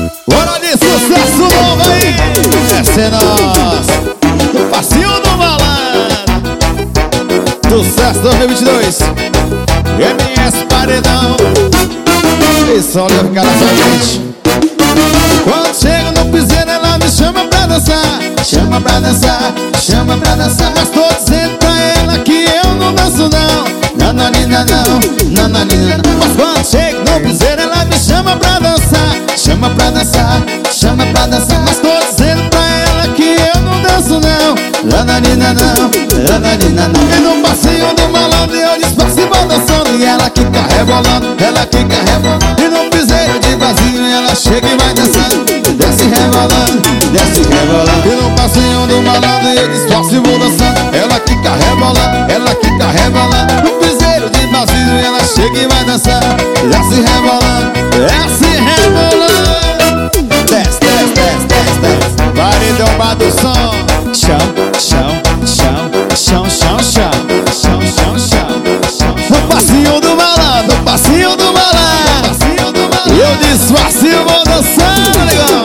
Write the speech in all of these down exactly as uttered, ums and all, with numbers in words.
Hora de sucesso novo aí. Essa é nossa, do passinho do malandro. Sucesso dois mil e vinte e dois. M S Paredão. Isso, olha o cara da gente. Quando chego no piseiro ela me chama pra dançar. Chama pra dançar, chama pra dançar. Mas tô dizendo pra ela que eu não danço não. Nananina não, nananina não. Mas quando chego no piseiro ela me chama pra dançar. Chama pra dançar, chama pra dançar. Mas tô dizendo pra ela que eu não danço não. Nananina não, nananina não. E no passinho do malandro eu despasso e vou dançando. E ela quica rebolando, ela quica rebolando. E no piseiro de vazio ela chega e vai dançando. Desce rebolando, desce rebolando. E no passinho do malandro eu despasso e vou dançando. Ela quica rebolando, ela quica rebolando. No piseiro de vazio ela chega e vai dançando. Desce rebolando, desce rebolando. Desce, desce, desce, desce, desce. Paredão bar do som. Chão, chão, chão, chão, chão, chão, chão, chão, chão. No passinho do malandro, no passinho do malandro. E eu disfarço e vou dançando, legal.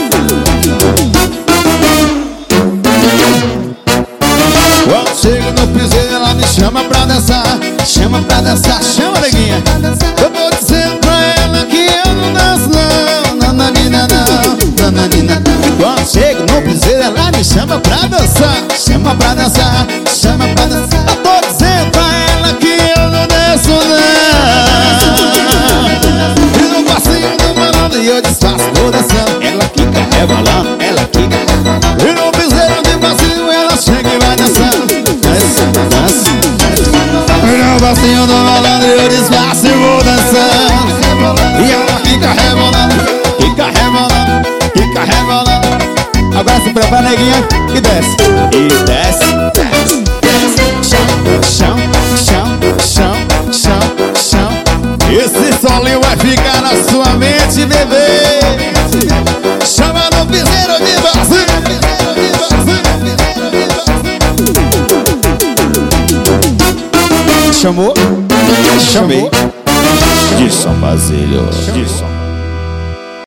Quando chego no piseiro ela me chama pra dançar. Chama pra dançar, chama, neguinha. Eu tô dizendo pra ela que eu não danço não. Nananina não, nananina não. E quando chego no piseiro ela me chama pra dançar. Chama pra dançar, chama pra dançar. Eu tô dizendo pra ela que eu não danço não. E no passinho do malandro e eu disfarço, vou dançando. Ela quica rebolando, ela quica rebolando. E no piseiro de passinho ela chega e vai dançando. Dança, dança, dança. E no passinho do malandro eu disfarço e vou dançando. E ela fica rebolando, fica rebolando, fica rebolando. Agora se prepara, neguinha, e desce. E desce, desce, desce. Chão, chão, chão, chão, chão, chão. Esse solinho vai ficar na sua mente, bebê. Chama no piseiro de vazio. Chamou? Chamei. De São Basílio. De São